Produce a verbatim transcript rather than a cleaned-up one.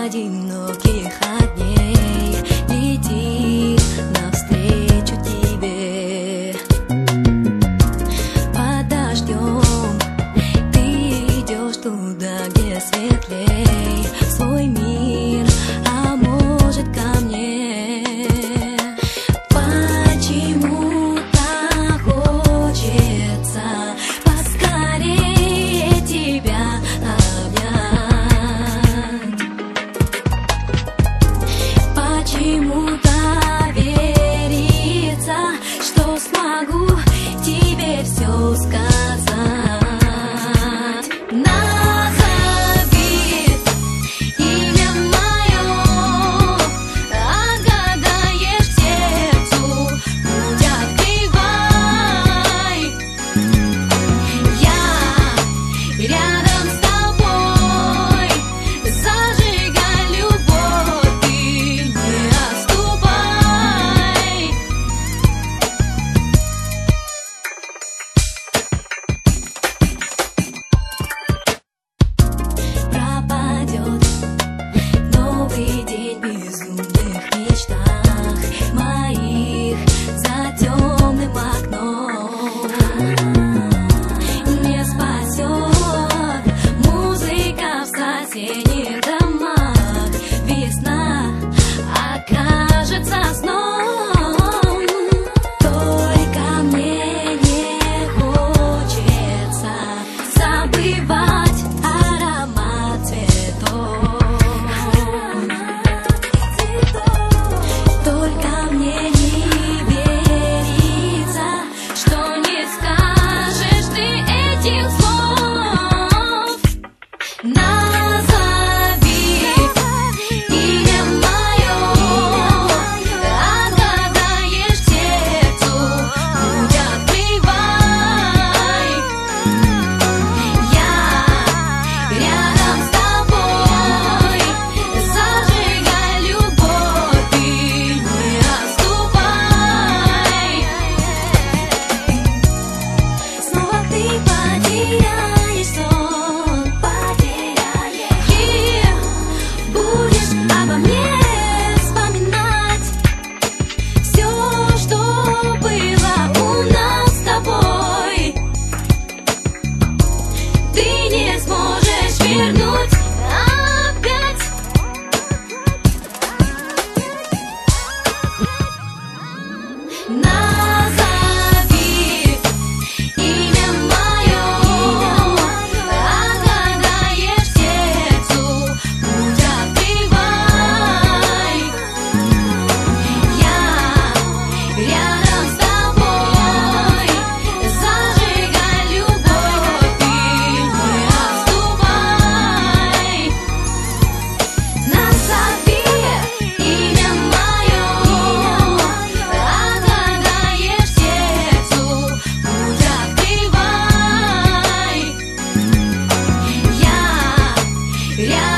одиноких огней летит навстречу тебе. Под дождем ты идешь туда, где светлей, в свой мир, а может ко мне. Почему-то хочется поскорее тебя обнять. Почему-то верится, что смогу тебе все сказать. Назови имя мое, отгадаешь сердцу, путь открывай. Я рядом с тобой, зажигай любовь, ты не отступай. Пропадет новый день в безумных мечтах моих за темным окном. Не спасет музыка в соседних домах, весна окажется сном. Только мне не хочется забывать аромат цветов. Только мне не верится, что не скажешь ты этих слов. Назови имя мое, отгадаешь сердцу, путь открывай. Я рядом с тобой, зажигай любовь, ты не отступай. Снова ты потеряешь сон, потеряешь, и будешь обо мне вспоминать все, что было у нас с тобой. Ты не сможешь вернуть опять. Назови имя мое, отгадаешь сердцу, путь открывай. Я рядом с тобой, зажигай любовь, ты не отступай. Назови имя мое, отгадаешь сердцу, путь открывай. Я рядом